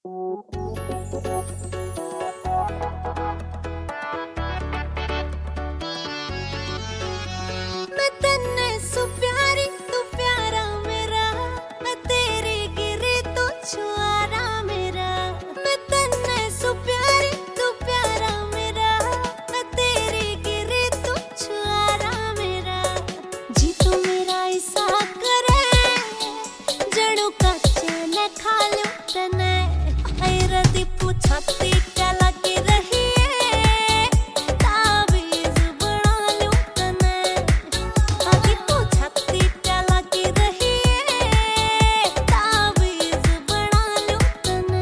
मैं तन्ने सु प्यारी तू प्यारा मेरा, मैं तेरे गिरे तो छुआरा मेरा। मैं तन्ने सु प्यारी तू प्यारा मेरा, मैं तेरे गिरे तो छुआरा मेरा। जी तू मेरा ऐसा करे जड़ों का चैन खा लूं तने, ऐरा दी पूछती क्या लगी रही है, ताबीज बना लूं तने। आदि पूछती क्या लगी रही है, ताबीज बना लूं तने।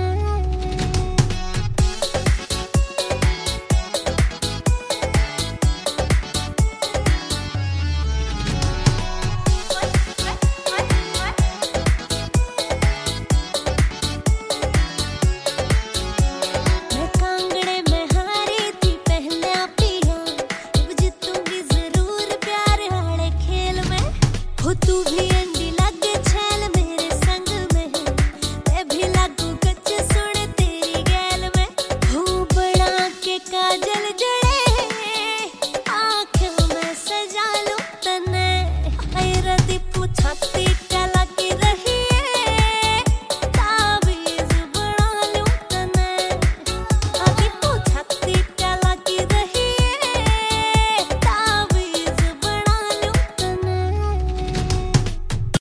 मैं कांगड़े में हारी थी पहले पिया, अब जीतूंगी जरूर प्यार वाले खेल में। हो तू भी